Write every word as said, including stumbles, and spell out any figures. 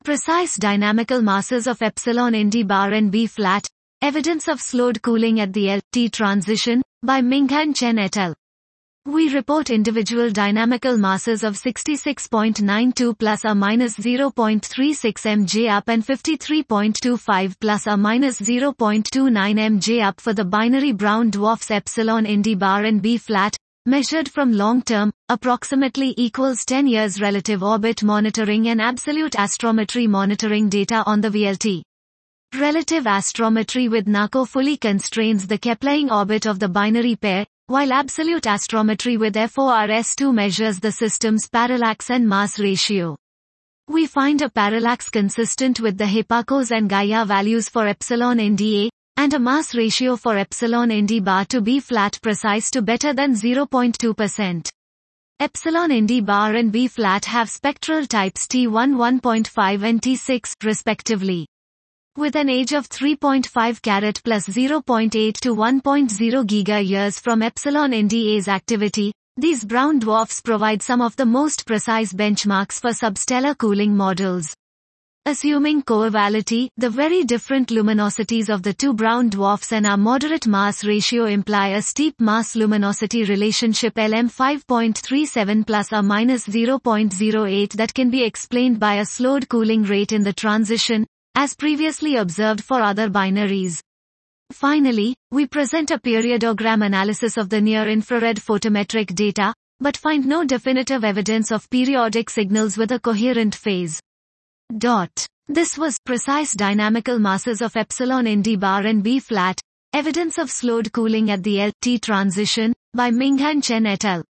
Precise dynamical masses of epsilon in d bar and b flat, evidence of slowed cooling at the L T transition, by Minghan Chen et al. We report individual dynamical masses of sixty-six point nine two plus or minus zero point three six millijoule up and fifty-three point two five plus or minus zero point two nine millijoule up for the binary brown dwarfs epsilon in d bar and b flat, measured from long-term, approximately equals ten years relative orbit monitoring and absolute astrometry monitoring data on the V L T. Relative astrometry with NACO fully constrains the Keplerian orbit of the binary pair, while absolute astrometry with F O R S two measures the system's parallax and mass ratio. We find a parallax consistent with the Hipparcos and Gaia values for epsilon in dA, and a mass ratio for epsilon in d bar to b flat precise to better than zero point two percent. Epsilon in d bar and b flat have spectral types T one one point five and T six, respectively. With an age of three point five carat plus zero point eight to one point zero giga-years from epsilon in dA's activity, these brown dwarfs provide some of the most precise benchmarks for substellar cooling models. Assuming coevality, the very different luminosities of the two brown dwarfs and our moderate mass ratio imply a steep mass-luminosity relationship L M five point three seven plus or minus zero point zero eight that can be explained by a slowed cooling rate in the transition, as previously observed for other binaries. Finally, we present a periodogram analysis of the near-infrared photometric data, but find no definitive evidence of periodic signals with a coherent phase. Dot. This was precise dynamical masses of epsilon in d bar and b flat, evidence of slowed cooling at the L T transition, by Minghan Chen et al.